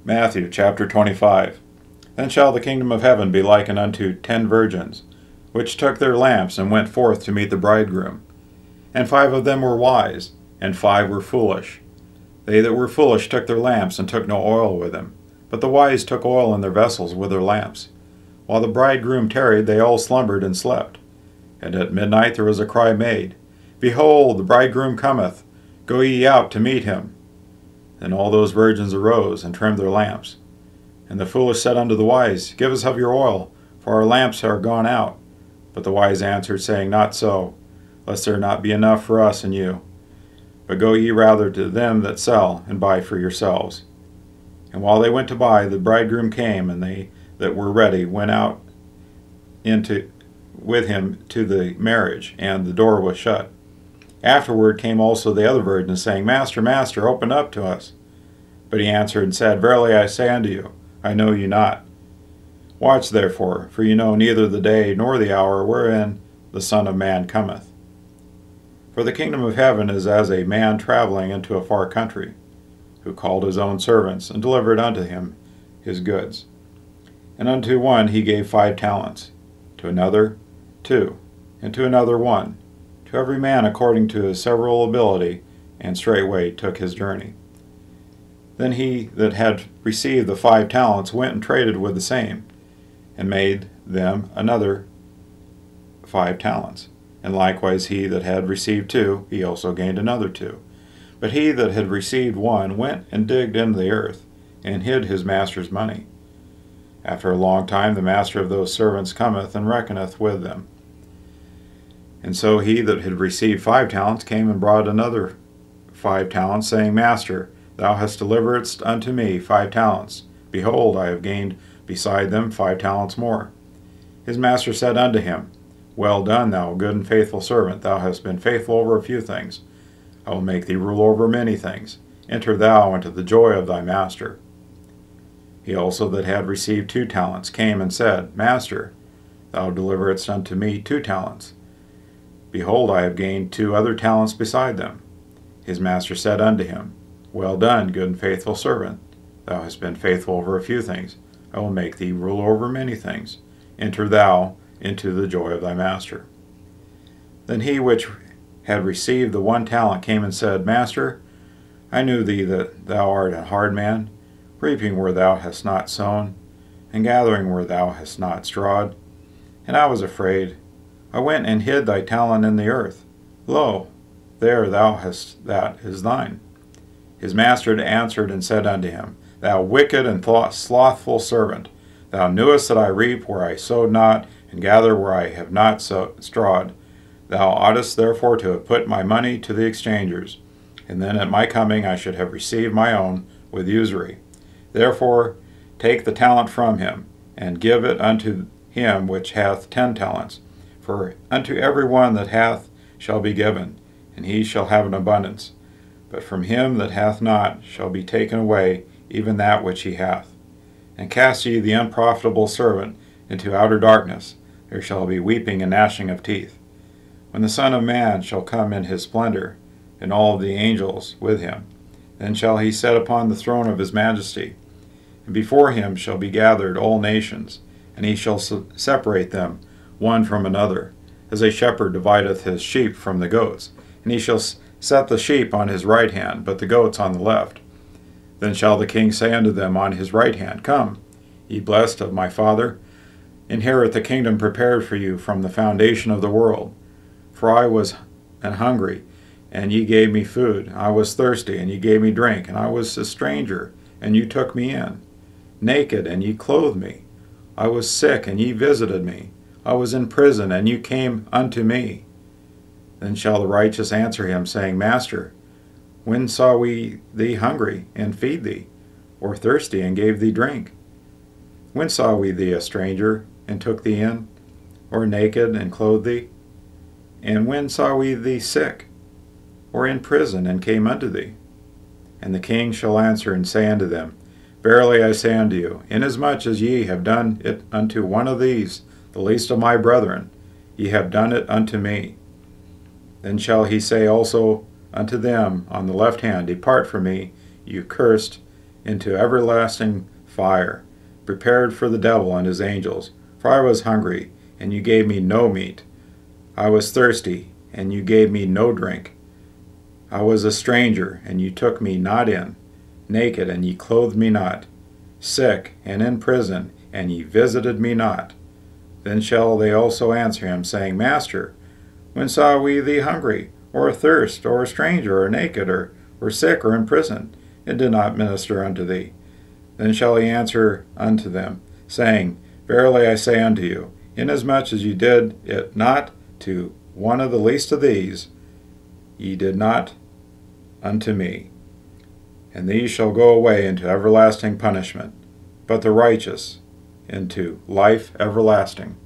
Matthew chapter 25. Then shall the kingdom of heaven be likened unto 10 virgins, which took their lamps and went forth to meet the bridegroom. And 5 of them were wise, and 5 were foolish. They that were foolish took their lamps and took no oil with them, but the wise took oil in their vessels with their lamps. While the bridegroom tarried, they all slumbered and slept. And at midnight there was a cry made, Behold, the bridegroom cometh, go ye out to meet him. Then all those virgins arose and trimmed their lamps. And the foolish said unto the wise, Give us of your oil, for our lamps are gone out. But the wise answered, saying, Not so, lest there not be enough for us and you. But go ye rather to them that sell, and buy for yourselves. And while they went to buy, the bridegroom came, and they that were ready went out with him to the marriage, and the door was shut. Afterward came also the other virgins, saying, Master, Master, open up to us. But he answered and said, Verily I say unto you, I know you not. Watch therefore, for you know neither the day nor the hour wherein the Son of Man cometh. For the kingdom of heaven is as a man traveling into a far country, who called his own servants, and delivered unto him his goods. And unto one he gave 5 talents, to another 2, and to another 1, to every man according to his several ability, and straightway took his journey. Then he that had received the 5 talents went and traded with the same, and made them another 5 talents. And likewise he that had received 2, he also gained another 2. But he that had received 1 went and digged into the earth, and hid his master's money. After a long time the master of those servants cometh and reckoneth with them. And so he that had received 5 talents came and brought another 5 talents, saying, Master, thou hast delivered unto me 5 talents. Behold, I have gained beside them 5 talents more. His master said unto him, Well done, thou good and faithful servant. Thou hast been faithful over a few things. I will make thee rule over many things. Enter thou into the joy of thy master. He also that had received 2 talents came and said, Master, thou deliveredst unto me 2 talents. Behold, I have gained 2 other talents beside them. His master said unto him, Well done, good and faithful servant. Thou hast been faithful over a few things. I will make thee rule over many things. Enter thou into the joy of thy master. Then he which had received the 1 talent came and said, Master, I knew thee that thou art a hard man, reaping where thou hast not sown, and gathering where thou hast not strawed. And I was afraid. I went and hid thy talent in the earth. Lo, there thou hast that is thine. His master answered and said unto him, Thou wicked and slothful servant, thou knewest that I reap where I sowed not, and gather where I have not strawed. Thou oughtest therefore to have put my money to the exchangers, and then at my coming I should have received my own with usury. Therefore take the talent from him, and give it unto him which hath 10 talents. For unto every one that hath shall be given, and he shall have an abundance. But from him that hath not shall be taken away even that which he hath. And cast ye the unprofitable servant into outer darkness. There shall be weeping and gnashing of teeth, when the Son of Man shall come in his splendor, and all the angels with him. Then shall he sit upon the throne of his majesty, and before him shall be gathered all nations, and he shall separate them one from another, as a shepherd divideth his sheep from the goats. And he shall set the sheep on his right hand, but the goats on the left. Then shall the king say unto them on his right hand, Come, ye blessed of my Father, inherit the kingdom prepared for you from the foundation of the world. For I was an hungry, and ye gave me food. I was thirsty, and ye gave me drink. And I was a stranger, and you took me in. Naked, and ye clothed me. I was sick, and ye visited me. I was in prison, and you came unto me. Then shall the righteous answer him, saying, Master, when saw we thee hungry, and feed thee, or thirsty, and gave thee drink? When saw we thee a stranger, and took thee in, or naked, and clothed thee? And when saw we thee sick, or in prison, and came unto thee? And the king shall answer and say unto them, Verily I say unto you, inasmuch as ye have done it unto one of these, the least of my brethren, ye have done it unto me. Then shall he say also unto them on the left hand, Depart from me, you cursed, into everlasting fire, prepared for the devil and his angels. For I was hungry, and you gave me no meat. I was thirsty, and you gave me no drink. I was a stranger, and you took me not in. Naked, and ye clothed me not. Sick, and in prison, and ye visited me not. Then shall they also answer him, saying, Master, when saw we thee hungry, or athirst, or a stranger, or naked, or sick, or in prison, and did not minister unto thee? Then shall he answer unto them, saying, Verily I say unto you, inasmuch as ye did it not to one of the least of these, ye did not unto me. And these shall go away into everlasting punishment, but the righteous into life everlasting.